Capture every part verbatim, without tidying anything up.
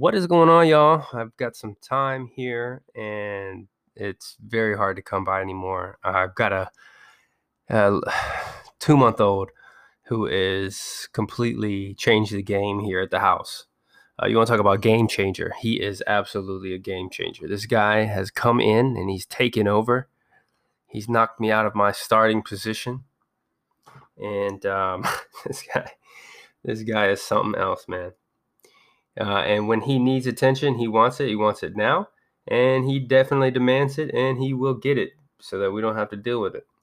What is going on, y'all? I've got some time here, and it's very hard to come by anymore. I've got a, a two-month-old who is completely changed the game here at the house. Uh, you want to talk about game changer? He is absolutely a game changer. This guy has come in and he's taken over. He's knocked me out of my starting position, and um, this guy, this guy is something else, man. Uh, and when he needs attention, he wants it. He wants it now. And he definitely demands it, and he will get it so that we don't have to deal with it.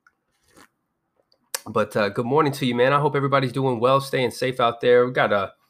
But uh, good morning to you, man. I hope everybody's doing well, staying safe out there. We got a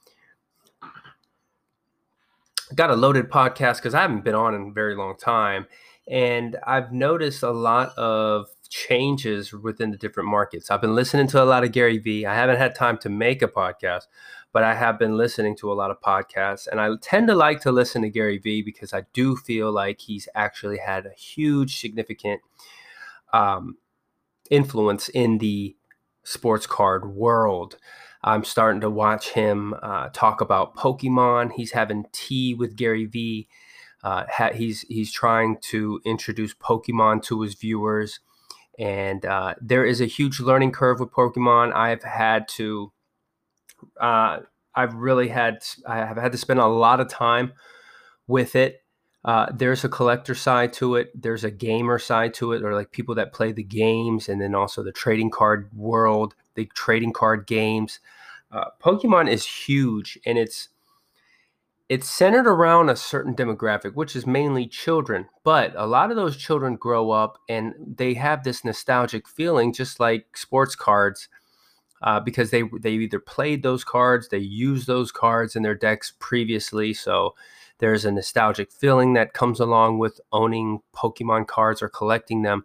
got a loaded podcast because I haven't been on in a very long time. And I've noticed a lot of changes within the different markets. I've been listening to a lot of Gary Vee. I haven't had time to make a podcast, but I have been listening to a lot of podcasts. And I tend to like to listen to Gary Vee because I do feel like he's actually had a huge, significant um, influence in the sports card world. I'm starting to watch him uh, talk about Pokemon. He's having tea with Gary Vee. Uh, ha- he's he's trying to introduce Pokemon to his viewers, and uh, there is a huge learning curve with Pokemon. I've had to, uh, I've really had, I have had to spend a lot of time with it. Uh, there's a collector side to it. There's a gamer side to it, or like people that play the games, and then also the trading card world, the trading card games. Uh, Pokemon is huge, and it's it's centered around a certain demographic, which is mainly children. But a lot of those children grow up and they have this nostalgic feeling, just like sports cards, uh, because they they either played those cards, they used those cards in their decks previously. So there's a nostalgic feeling that comes along with owning Pokemon cards or collecting them.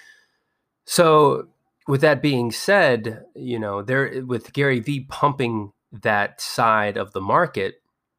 So with that being said, you know, there with Gary Vee pumping that side of the market,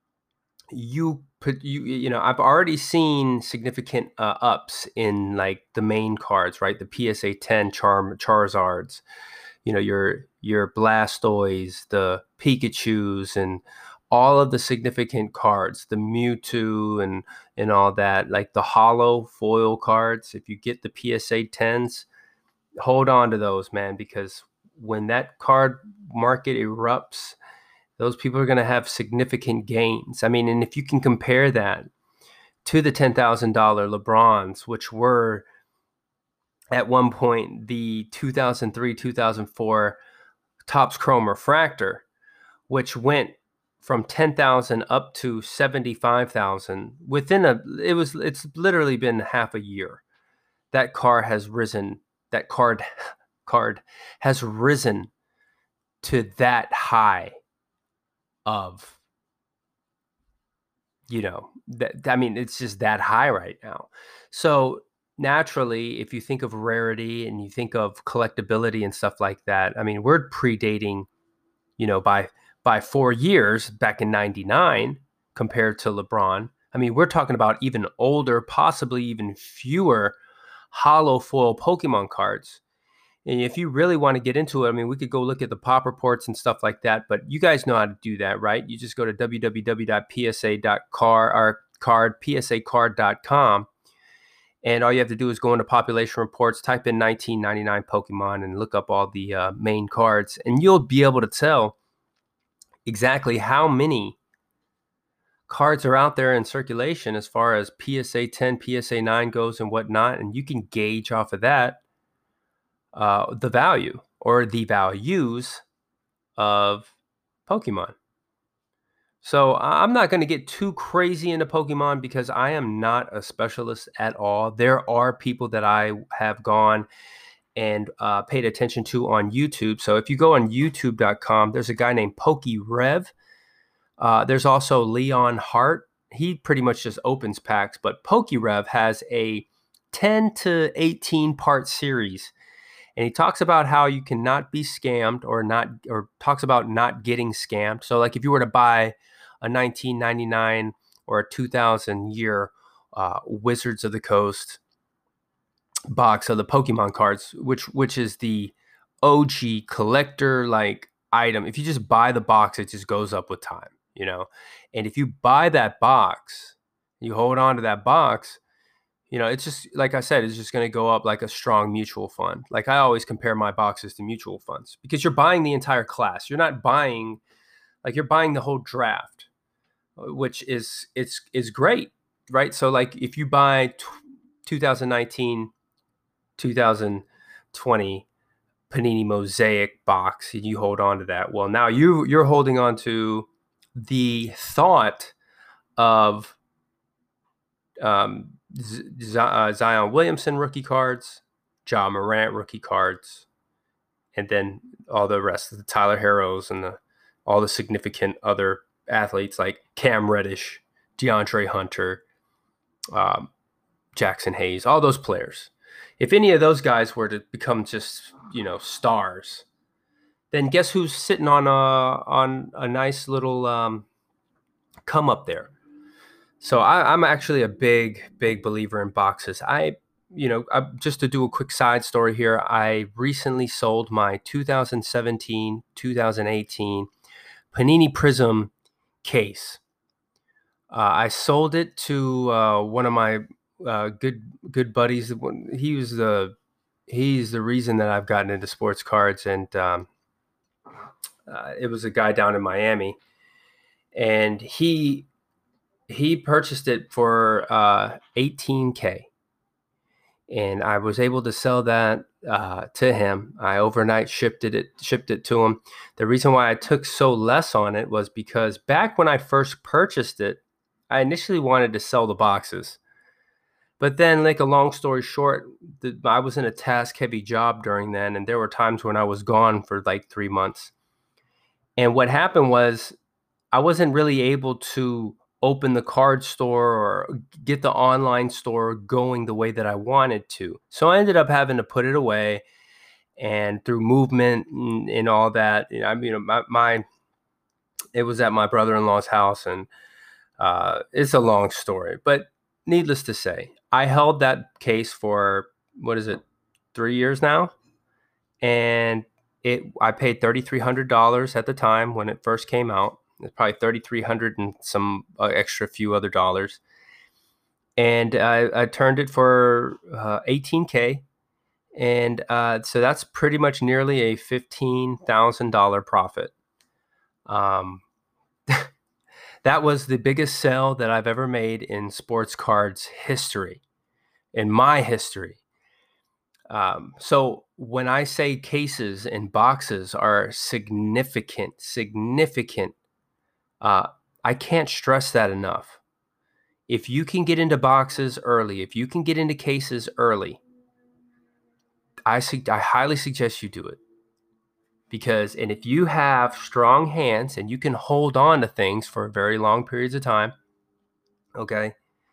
you put you you know I've already seen significant uh, ups in like the main cards, right? The P S A ten Charm Charizards, you know, your your Blastoise, the Pikachus, and all of the significant cards, the Mewtwo and and all that, like the hollow foil cards. If you get the P S A tens, hold on to those, man, because when that card market erupts, those people are going to have significant gains. I mean, and if you can compare that to the ten thousand dollars LeBrons, which were at one point the two thousand three, two thousand four Topps Chrome Refractor, which went from ten thousand up to seventy-five thousand within a, it was, it's literally been half a year. That car has risen, that card, card has risen to that high of, you know, that, I mean, it's just that high right now. So naturally, if you think of rarity and you think of collectability and stuff like that, I mean, we're predating, you know, by by four years back in ninety-nine compared to LeBron. I mean, we're talking about even older, possibly even fewer hollow foil Pokemon cards. And if you really want to get into it, I mean, we could go look at the pop reports and stuff like that, but you guys know how to do that, right? You just go to w w w dot p s a dot card or card p s a card dot com, and all you have to do is go into population reports, type in nineteen ninety-nine Pokemon, and look up all the uh, main cards, and you'll be able to tell exactly how many cards are out there in circulation as far as P S A ten, P S A nine goes and whatnot, and you can gauge off of that Uh, the value or the values of Pokemon. So I'm not going to get too crazy into Pokemon because I am not a specialist at all. There are people that I have gone and uh, paid attention to on YouTube. So if you go on youtube dot com, there's a guy named PokeRev. Uh, there's also Leon Hart. He pretty much just opens packs, but PokeRev has a ten to eighteen part series. And he talks about how you cannot be scammed or not, or talks about not getting scammed. So like if you were to buy a nineteen ninety-nine or a two thousand year uh, Wizards of the Coast box of the Pokemon cards, which which is the O G collector like item. If you just buy the box, it just goes up with time. you know. And if you buy that box, you hold on to that box, you know, it's just, like I said, it's just going to go up like a strong mutual fund. Like I always compare my boxes to mutual funds because you're buying the entire class. You're not buying, like you're buying the whole draft, which is, it's, is great, right? So like if you buy t- twenty nineteen, twenty twenty Panini Mosaic box and you hold on to that, well, now you, you're holding on to the thought of um, Z- uh, Zion Williamson rookie cards, Ja Morant rookie cards, and then all the rest of the Tyler Herros and the, all the significant other athletes like Cam Reddish, DeAndre Hunter, um, Jackson Hayes, all those players. If any of those guys were to become just, you know, stars, then guess who's sitting on a on a nice little um, come up there? So I, I'm actually a big, big believer in boxes. I, you know, I, just to do a quick side story here, I recently sold my two thousand seventeen, two thousand eighteen Panini Prism case. Uh, I sold it to uh, one of my uh, good good buddies. He was the he's the reason that I've gotten into sports cards, and um, uh, it was a guy down in Miami, and he he purchased it for uh, eighteen K, and I was able to sell that uh, to him. I overnight shipped it, it shipped it to him. The reason why I took so less on it was because back when I first purchased it, I initially wanted to sell the boxes. But then, like a long story short, the, I was in a task-heavy job during then, and there were times when I was gone for like three months. And what happened was I wasn't really able to open the card store or get the online store going the way that I wanted to. So I ended up having to put it away, and through movement and, and all that, you know, I mean, my, my it was at my brother-in-law's house, and uh, it's a long story, but needless to say, I held that case for, what is it, three years now, and it I paid thirty-three hundred dollars at the time when it first came out. It's probably thirty-three hundred and some uh, extra few other dollars. And I, I turned it for uh, eighteen K. And uh, so that's pretty much nearly a fifteen thousand dollars profit. Um, that was the biggest sale that I've ever made in sports cards history, in my history. Um, so when I say cases and boxes are significant, significant, uh, I can't stress that enough. If you can get into boxes early, if you can get into cases early, I su- I highly suggest you do it. Because, and if you have strong hands and you can hold on to things for very long periods of time, okay,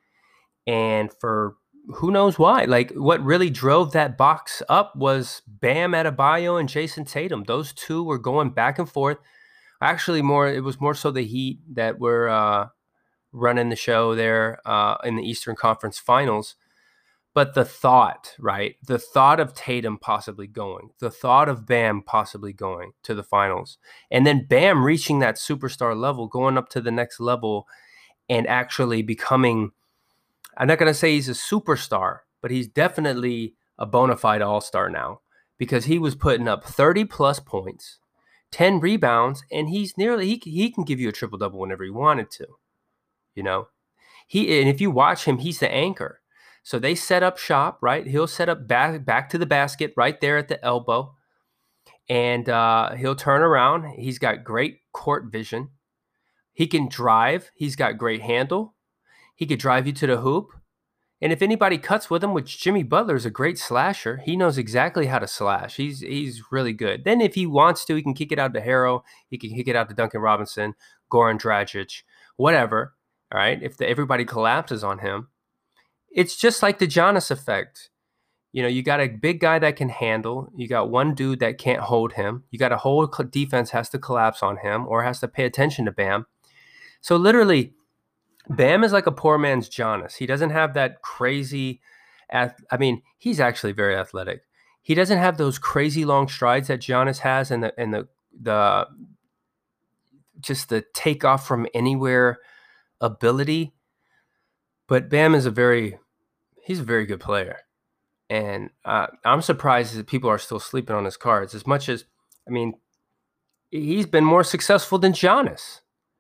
and for who knows why, like what really drove that box up was Bam Adebayo and Jason Tatum. Those two were going back and forth. Actually, more it was more so the Heat that were uh, running the show there uh, in the Eastern Conference Finals. But the thought, right? The thought of Tatum possibly going, the thought of Bam possibly going to the finals, and then Bam reaching that superstar level, going up to the next level and actually becoming, I'm not going to say he's a superstar, but he's definitely a bona fide all-star now because he was putting up thirty plus points, ten rebounds, and he's nearly, he, he can give you a triple-double whenever he wanted to, you know? He, and if you watch him, he's the anchor. So they set up shop, right? He'll set up back, back to the basket right there at the elbow, and uh, he'll turn around. He's got great court vision. He can drive. He's got great handle. He could drive you to the hoop. And if anybody cuts with him, which Jimmy Butler is a great slasher, he knows exactly how to slash. He's he's really good. Then if he wants to, he can kick it out to Harrow. He can kick it out to Duncan Robinson, Goran Dragic, whatever. All right, if the, everybody collapses on him. It's just like the Giannis effect. You know, you got a big guy that can handle. You got one dude that can't hold him. You got a whole defense has to collapse on him or has to pay attention to Bam. So literally, Bam is like a poor man's Giannis. He doesn't have that crazy, I mean, he's actually very athletic. He doesn't have those crazy long strides that Giannis has, and the and the the just the takeoff from anywhere ability. But Bam is a very, he's a very good player. And uh, I'm surprised that people are still sleeping on his cards as much as, I mean, he's been more successful than Giannis.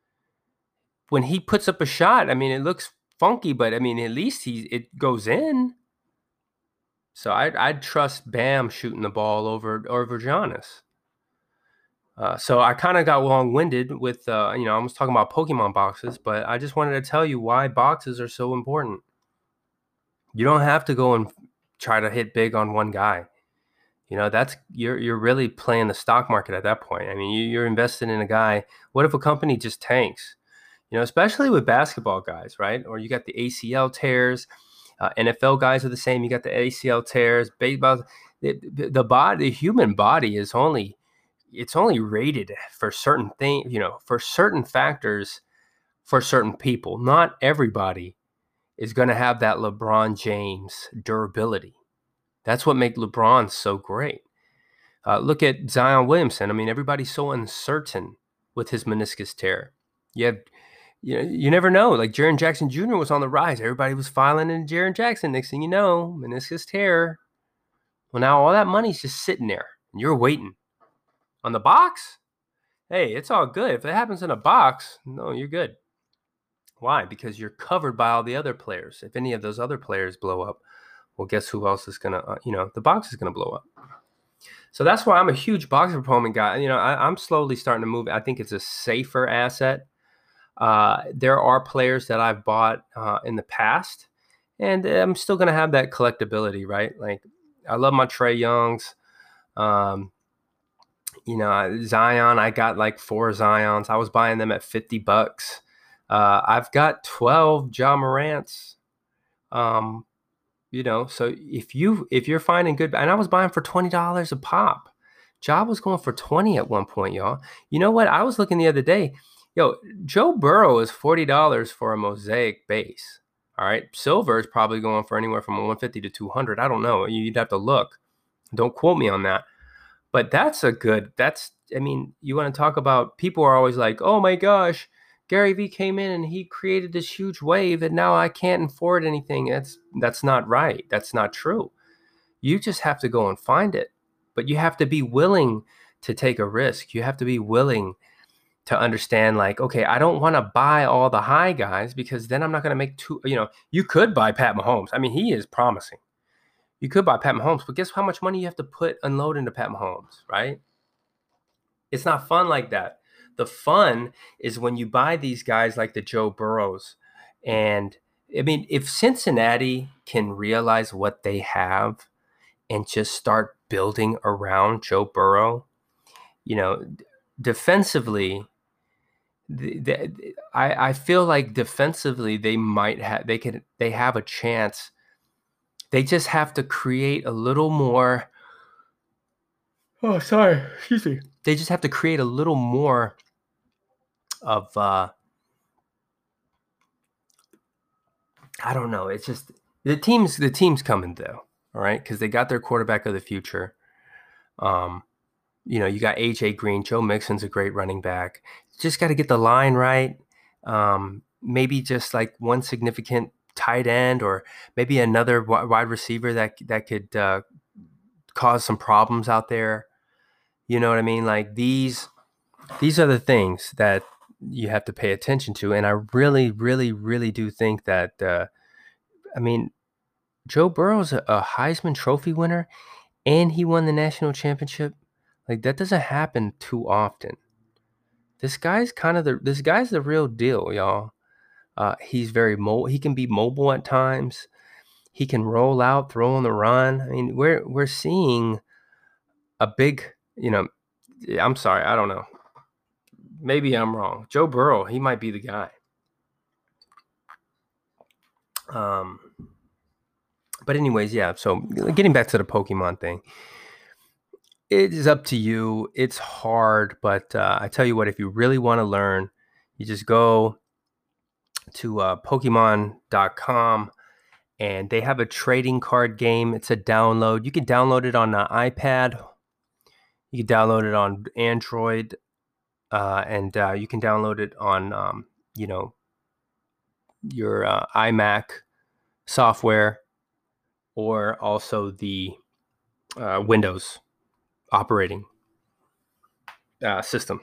When he puts up a shot, I mean, it looks funky, but I mean, at least he it goes in. So I'd, I'd trust Bam shooting the ball over over Giannis. Uh, so I kind of got long-winded with, uh, you know, I was talking about Pokemon boxes, but I just wanted to tell you why boxes are so important. You don't have to go and try to hit big on one guy. You know, that's you're you're really playing the stock market at that point. I mean, you, you're invested in a guy. What if a company just tanks? You know, especially with basketball guys, right? Or you got the A C L tears. Uh, N F L guys are the same. You got the A C L tears. Baseball, the, the body, the human body is only it's only rated for certain things. You know, for certain factors, for certain people. Not everybody is going to have that LeBron James durability. That's what makes LeBron so great. Uh, look at Zion Williamson. I mean, everybody's so uncertain with his meniscus tear. You have, you know, you never know. Like Jaren Jackson Junior was on the rise. Everybody was filing in Jaren Jackson. Next thing you know, meniscus tear. Well, now all that money's just sitting there, and you're waiting on the box. Hey, it's all good. If it happens in a box, no, you're good. Why? Because you're covered by all the other players. If any of those other players blow up, well, guess who else is going to, uh, you know, the box is going to blow up. So that's why I'm a huge box proponent guy. You know, I, I'm slowly starting to move. I think it's a safer asset. Uh, there are players that I've bought uh, in the past, and I'm still going to have that collectability, right? Like, I love my Trae Youngs. Um, you know, Zion, I got like four Zions. I was buying them at fifty bucks. Uh, I've got twelve Ja Morants. Um, You know, so if you if you're finding good, and I was buying for twenty dollars a pop. Ja was going for twenty at one point, y'all. You know what? I was looking the other day. Yo, Joe Burrow is forty dollars for a mosaic base. All right, silver is probably going for anywhere from one fifty to two hundred. I don't know. You'd have to look. Don't quote me on that. But that's a good. That's. I mean, you want to talk about? People are always like, "Oh my gosh, Gary Vee came in and he created this huge wave and now I can't afford anything." That's that's not right. That's not true. You just have to go and find it. But you have to be willing to take a risk. You have to be willing to understand, like, okay, I don't want to buy all the high guys because then I'm not going to make two, you know, you could buy Pat Mahomes. I mean, he is promising. You could buy Pat Mahomes, but guess how much money you have to put unload into Pat Mahomes, right? It's not fun like that. The fun is when you buy these guys like the Joe Burrows. And I mean, if Cincinnati can realize what they have and just start building around Joe Burrow, you know, defensively, the, the, I, I feel like defensively they might have, they could, they have a chance. They just have to create a little more. Oh, sorry. Excuse me. They just have to create a little more of uh I don't know. It's just the team's the team's coming though, all right, because they got their quarterback of the future. Um, you know, you got A J Green, Joe Mixon's a great running back. Just got to get the line right. Um, maybe just like one significant tight end, or maybe another wide receiver that that could uh, cause some problems out there. You know what I mean? Like these these are the things that you have to pay attention to. And I really, really, really do think that, uh, I mean, Joe Burrow's a, a Heisman Trophy winner and he won the national championship. Like that doesn't happen too often. This guy's kind of the, this guy's the real deal, y'all. Uh, he's very mobile. He can be mobile at times. He can roll out, throw on the run. I mean, we're, we're seeing a big, you know, I'm sorry. I don't know. Maybe I'm wrong. Joe Burrow, he might be the guy. Um, but anyways, yeah. So getting back to the Pokemon thing, it is up to you. It's hard, but uh, I tell you what, if you really want to learn, you just go to uh, Pokemon dot com and they have a trading card game. It's a download. You can download it on an iPad. You can download it on Android. uh, and uh, you can download it on, um, you know, your uh, iMac software, or also the uh, Windows operating uh, system.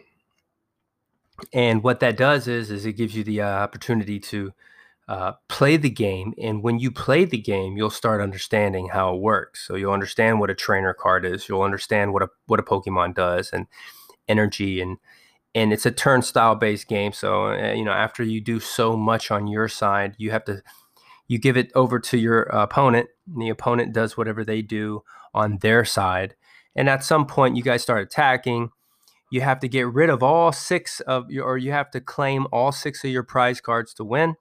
And what that does is, is it gives you the uh, opportunity to uh, play the game. And when you play the game, you'll start understanding how it works. So you'll understand what a trainer card is. You'll understand what a what a Pokemon does, and energy, and and it's a turnstile based game. So uh, you know, after you do so much on your side, you have to you give it over to your opponent, and the opponent does whatever they do on their side. And at some point, you guys start attacking. You have to get rid of all six of your, or you have to claim all six of your prize cards to win.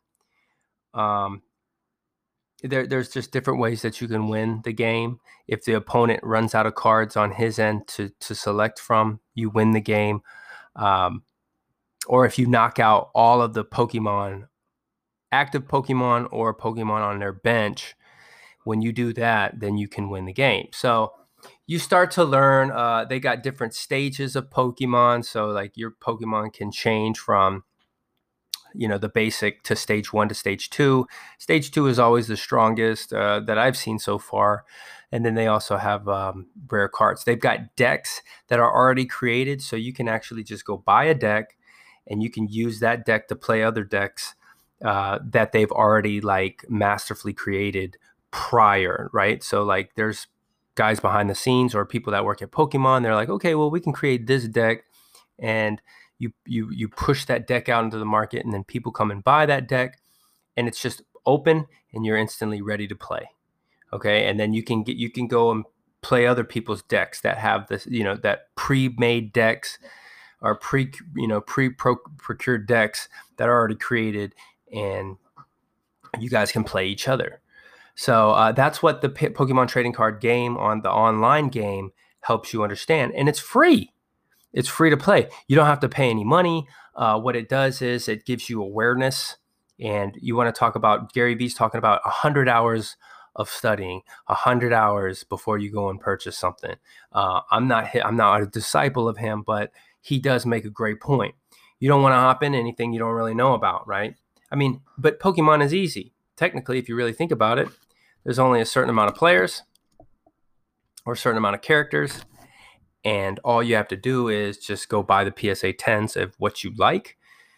Um, there, there's just different ways that you can win the game. If the opponent runs out of cards on his end to to select from, you win the game. Um, or if you knock out all of the Pokemon, active Pokemon or Pokemon on their bench, when you do that, then you can win the game. So you start to learn. Uh, they got different stages of Pokemon. So like your Pokemon can change from, you know, the basic to stage one to stage two. Stage two is always the strongest uh, that I've seen so far. And then they also have um, rare cards. They've got decks that are already created. So you can actually just go buy a deck, and you can use that deck to play other decks uh, that they've already like masterfully created prior, right? So like there's guys behind the scenes or people that work at Pokemon. They're like, okay, well, we can create this deck, and you you you push that deck out into the market, and then people come and buy that deck, and it's just open, and you're instantly ready to play. Okay, and then you can get you can go and play other people's decks that have this, you know, that pre-made decks, or pre you know pre-procured decks that are already created, and you guys can play each other. So uh, that's what the P- Pokemon trading card game on the online game helps you understand, and it's free. It's free to play. You don't have to pay any money. Uh, what it does is it gives you awareness. And you want to talk about, Gary Vee's talking about one hundred hours of studying, one hundred hours before you go and purchase something. Uh, I'm not I'm not a disciple of him, but he does make a great point. You don't want to hop in anything you don't really know about, right? I mean, but Pokemon is easy. Technically, if you really think about it, there's only a certain amount of players or a certain amount of characters. And all you have to do is just go buy the P S A tens of what you like,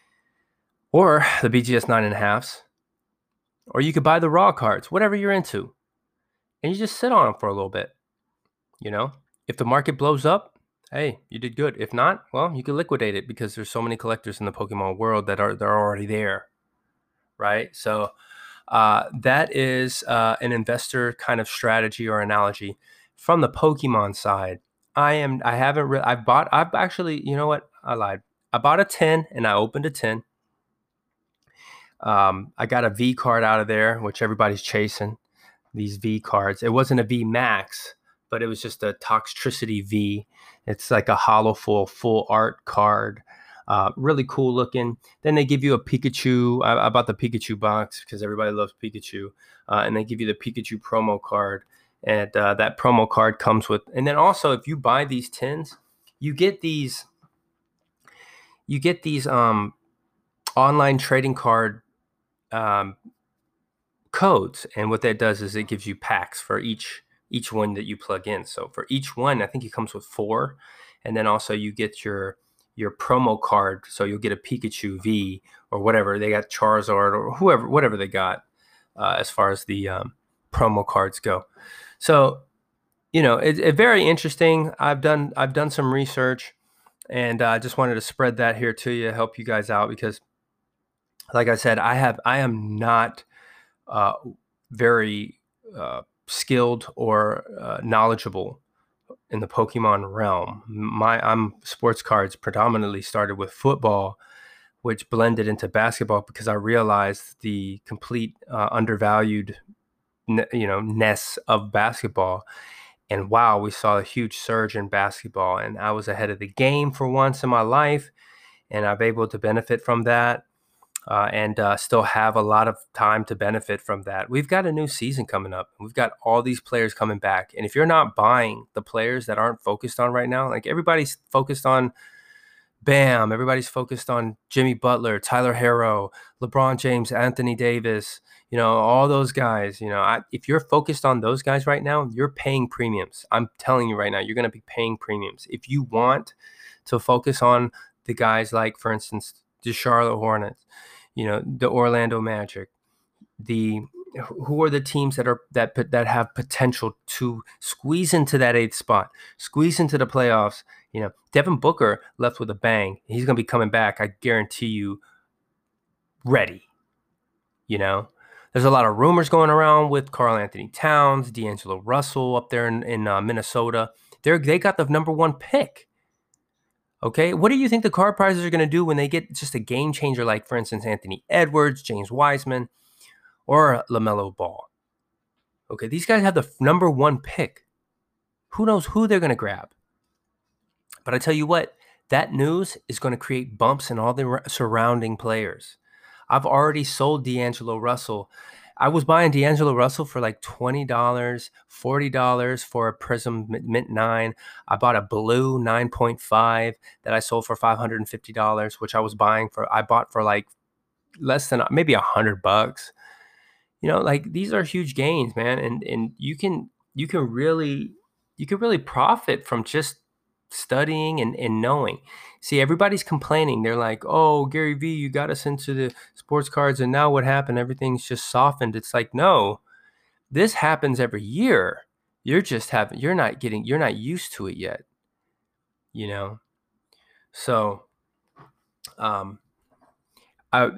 or the B G S nine and a halves, or you could buy the raw cards, whatever you're into, and you just sit on them for a little bit. You know, if the market blows up, hey, you did good. If not, well, you can liquidate it, because there's so many collectors in the Pokemon world that are they're already there, right? So uh, that is uh, an investor kind of strategy or analogy. From the Pokemon side, I am. I haven't. Re- I've bought. I've actually. You know what? I lied. I bought a ten, and I opened a ten. Um, I got a V card out of there, which everybody's chasing. These V cards. It wasn't a V Max, but it was just a Toxtricity V. It's like a hollow full full art card. Uh, really cool looking. Then they give you a Pikachu. I, I bought the Pikachu box because everybody loves Pikachu. Uh, and they give you the Pikachu promo card. And uh, that promo card comes with, and then also if you buy these tins, you get these, you get these um, online trading card um, codes. And what that does is it gives you packs for each each one that you plug in. So for each one, I think it comes with four, and then also you get your your promo card. So you'll get a Pikachu V or whatever they got, Charizard or whoever, whatever they got uh, as far as the um, promo cards go. So, you know, it's it very interesting. I've done I've done some research, and I uh, just wanted to spread that here to you, help you guys out, because, like I said, I have I am not uh, very uh, skilled or uh, knowledgeable in the Pokemon realm. My I'm sports cards predominantly started with football, which blended into basketball because I realized the complete uh, undervalued, you know, ness of basketball. And wow, we saw a huge surge in basketball, and I was ahead of the game for once in my life, and I've been able to benefit from that, uh, and uh, still have a lot of time to benefit from that. We've got a new season coming up. We've got all these players coming back, and if you're not buying the players that aren't focused on right now, like everybody's focused on Bam, everybody's focused on Jimmy Butler, Tyler Herro, LeBron James, Anthony Davis, you know, all those guys. You know, I, if you're focused on those guys right now, you're paying premiums. I'm telling you right now, you're going to be paying premiums. If you want to focus on the guys like, for instance, the Charlotte Hornets, you know, the Orlando Magic, the who are the teams that are that that have potential to squeeze into that eighth spot, squeeze into the playoffs. You know, Devin Booker left with a bang. He's going to be coming back, I guarantee you, ready. You know, there's a lot of rumors going around with Karl Anthony Towns, D'Angelo Russell up there in, in uh, Minnesota. They're they got the number one pick. Okay, what do you think the card prizes are going to do when they get just a game changer like, for instance, Anthony Edwards, James Wiseman, or LaMelo Ball? Okay, these guys have the number one pick. Who knows who they're going to grab? But I tell you what, that news is going to create bumps in all the surrounding players. I've already sold D'Angelo Russell. I was buying D'Angelo Russell for like twenty dollars, forty dollars for a Prism Mint nine. I bought a blue nine point five that I sold for five hundred fifty dollars, which I was buying for, I bought for like less than maybe a hundred bucks. You know, like these are huge gains, man. And, and you can, you can really, you can really profit from just studying and, and knowing. See, everybody's complaining. They're like, oh, Gary Vee, you got us into the sports cards. And now what happened? Everything's just softened. It's like, no, this happens every year. You're just having, you're not getting, you're not used to it yet, you know? So, um, I,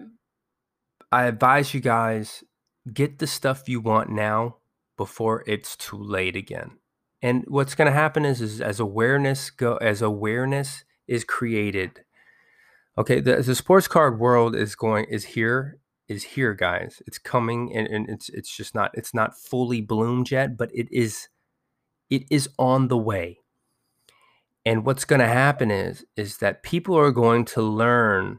I advise you guys, get the stuff you want now before it's too late again. And what's going to happen is, is as awareness go as awareness is created. Okay, the, the sports card world is going is here is here, guys. It's coming, and, and it's it's just not it's not fully bloomed yet, but it is it is on the way. And what's going to happen is is that people are going to learn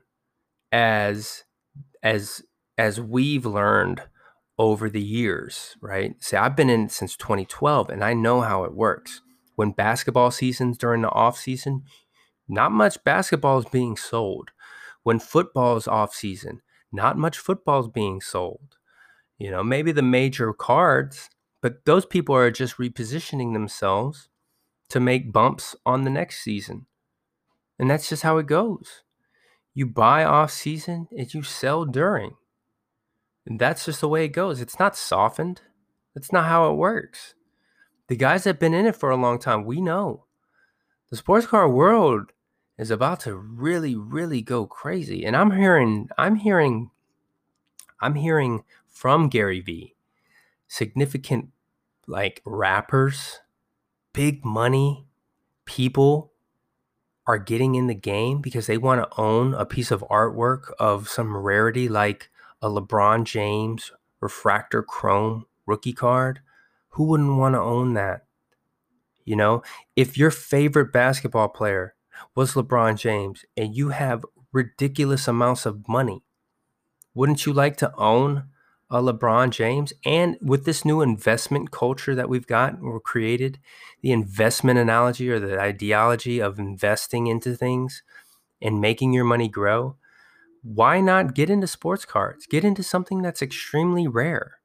as as as we've learned over the years, right? See, I've been in since twenty twelve, and I know how it works. When basketball season's during the off season, not much basketball is being sold. When football is off season, not much football is being sold. You know, maybe the major cards, but those people are just repositioning themselves to make bumps on the next season. And that's just how it goes. You buy off season and you sell during. And that's just the way it goes. It's not softened. That's not how it works. The guys that have been in it for a long time, we know. The sports car world is about to really, really go crazy. And I'm hearing, I'm hearing, I'm hearing from Gary Vee, significant like rappers, big money people are getting in the game because they want to own a piece of artwork of some rarity like a LeBron James refractor chrome rookie card. Who wouldn't want to own that? You know, if your favorite basketball player was LeBron James and you have ridiculous amounts of money, wouldn't you like to own a LeBron James? And with this new investment culture that we've got or created, the investment analogy or the ideology of investing into things and making your money grow, why not get into sports cards? Get into something that's extremely rare.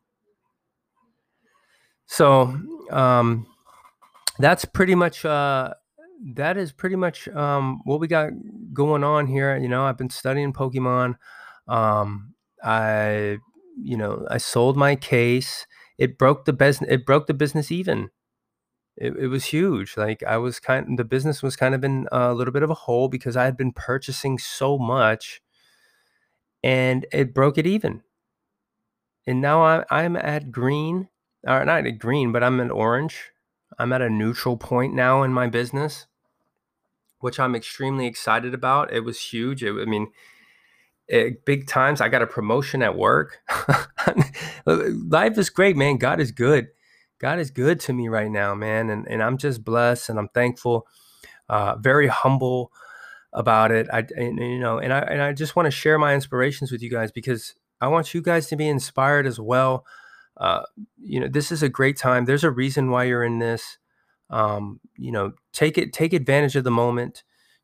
So um, that's pretty much uh, that is pretty much um, what we got going on here. You know, I've been studying Pokemon. Um, I, you know, I sold my case. It broke the business. It broke the business even. It, it was huge. Like I was kind. The business was kind of in a little bit of a hole because I had been purchasing so much, and it broke it even. And now I, I'm at green, or not at green, but I'm at orange. I'm at a neutral point now in my business, which I'm extremely excited about. It was huge. It, I mean, it, big times. I got a promotion at work. Life is great, man. God is good. God is good to me right now, man. And, and I'm just blessed and I'm thankful, uh, very humble about it. I, and, you know, and I, and I just want to share my inspirations with you guys because I want you guys to be inspired as well. Uh, you know, this is a great time. There's a reason why you're in this. Um, you know, take it, take advantage of the moment.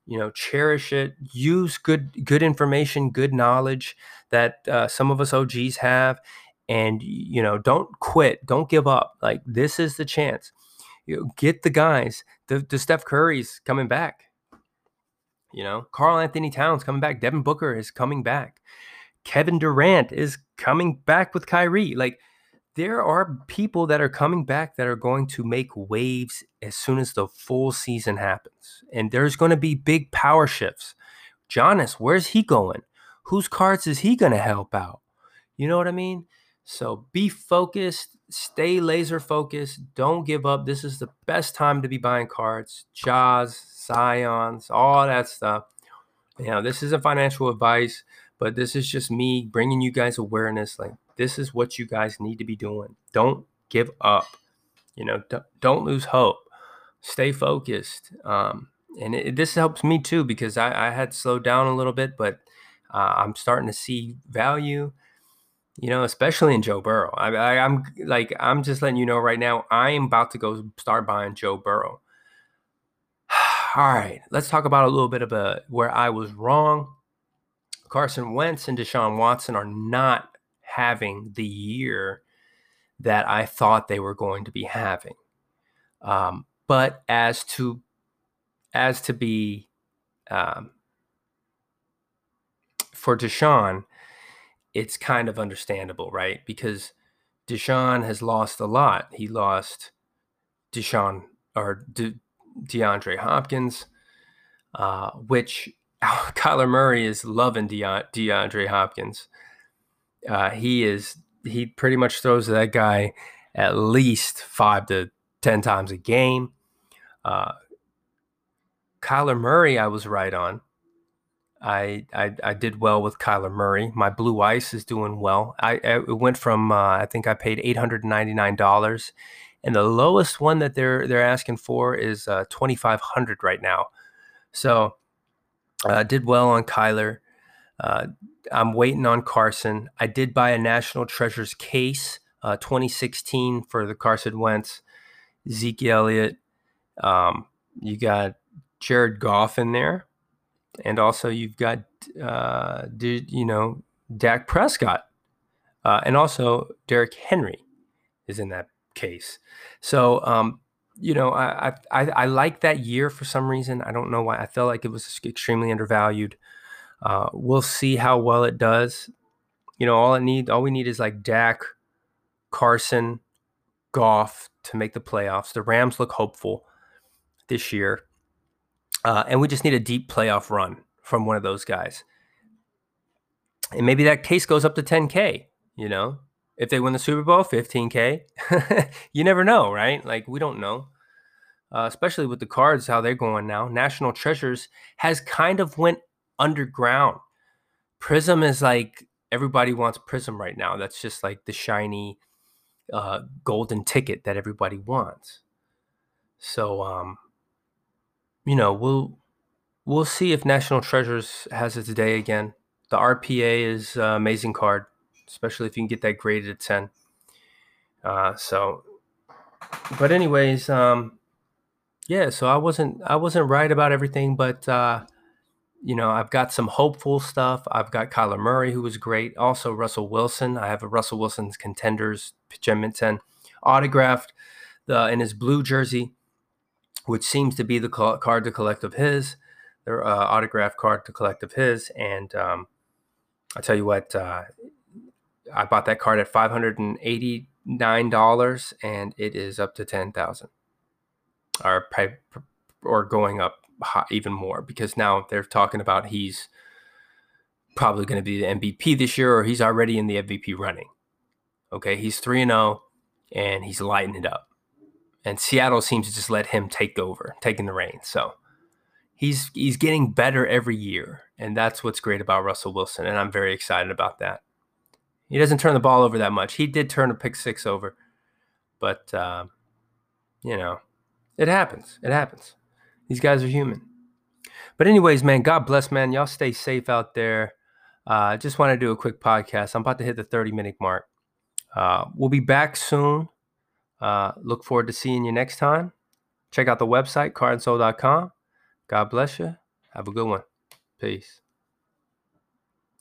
You know, cherish it. Use good good information, good knowledge that uh, some of us O Gs have, and you know, don't quit. Don't give up. Like this is the chance. You know, get the guys. The the Steph Curry's coming back. You know, Karl Anthony Towns coming back. Devin Booker is coming back. Kevin Durant is coming back with Kyrie. Like there are people that are coming back that are going to make waves as soon as the full season happens. And there's going to be big power shifts. Giannis, where's he going? Whose cards is he going to help out? You know what I mean? So be focused, stay laser focused, don't give up. This is the best time to be buying cards, Jaws, Scions, all that stuff. You know, this isn't financial advice, but this is just me bringing you guys awareness. Like, this is what you guys need to be doing. Don't give up. You know, don't, don't lose hope. Stay focused. Um, and it, this helps me too, because I, I had slowed down a little bit, but uh, I'm starting to see value, you know, especially in Joe Burrow. I, I, I'm like, I'm just letting you know right now, I am about to go start buying Joe Burrow. All right, let's talk about a little bit about where I was wrong. Carson Wentz and Deshaun Watson are not having the year that I thought they were going to be having. Um, but as to as to be um, for Deshaun, it's kind of understandable, right? Because Deshaun has lost a lot. He lost Deshaun or De, DeAndre Hopkins, uh, which Kyler Murray is loving De, DeAndre Hopkins. Uh, he is he pretty much throws that guy at least five to ten times a game. Uh, Kyler Murray, I was right on. I, I I did well with Kyler Murray. My Blue Ice is doing well. I, I it went from uh, I think I paid eight hundred ninety-nine dollars, and the lowest one that they're they're asking for is uh, twenty-five hundred dollars right now. So I uh, did well on Kyler. Uh, I'm waiting on Carson. I did buy a National Treasures case, uh, twenty sixteen for the Carson Wentz, Zeke Elliott. Um, you got Jared Goff in there. And also you've got, uh, you know, Dak Prescott. Uh, and also Derrick Henry is in that case. So, um, you know, I, I I like that year for some reason. I don't know why. I felt like it was extremely undervalued. Uh, we'll see how well it does. You know, all it need, all we need is like Dak, Carson, Goff to make the playoffs. The Rams look hopeful this year. Uh, and we just need a deep playoff run from one of those guys. And maybe that case goes up to ten K, you know, if they win the Super Bowl, fifteen K. You never know, right? Like, we don't know, uh, especially with the cards, how they're going now. National Treasures has kind of went underground. Prism is like, everybody wants Prism right now. That's just like the shiny uh, golden ticket that everybody wants. So, um, you know, we'll we'll see if National Treasures has its day again. The R P A is an amazing card, especially if you can get that graded at ten. Uh, so, but anyways, um, yeah. So I wasn't I wasn't right about everything, but uh, you know, I've got some hopeful stuff. I've got Kyler Murray, who was great. Also Russell Wilson. I have a Russell Wilson's Contenders Gem ten autographed the in his blue jersey, which seems to be the card to collect of his, their uh, autograph card to collect of his. And um, I'll tell you what, uh, I bought that card at five hundred eighty-nine dollars, and it is up to ten thousand dollars, or, or going up even more, because now they're talking about he's probably going to be the M V P this year, or he's already in the M V P running. Okay, he's three and oh, and he's lighting it up. And Seattle seems to just let him take over, taking the reins. So he's he's getting better every year, and that's what's great about Russell Wilson, and I'm very excited about that. He doesn't turn the ball over that much. He did turn a pick six over, but, uh, you know, it happens. It happens. These guys are human. But anyways, man, God bless, man. Y'all stay safe out there. I uh, just want to do a quick podcast. I'm about to hit the thirty-minute mark. Uh, we'll be back soon. Uh, look forward to seeing you next time. Check out the website, card and soul dot com. God bless you. Have a good one. Peace.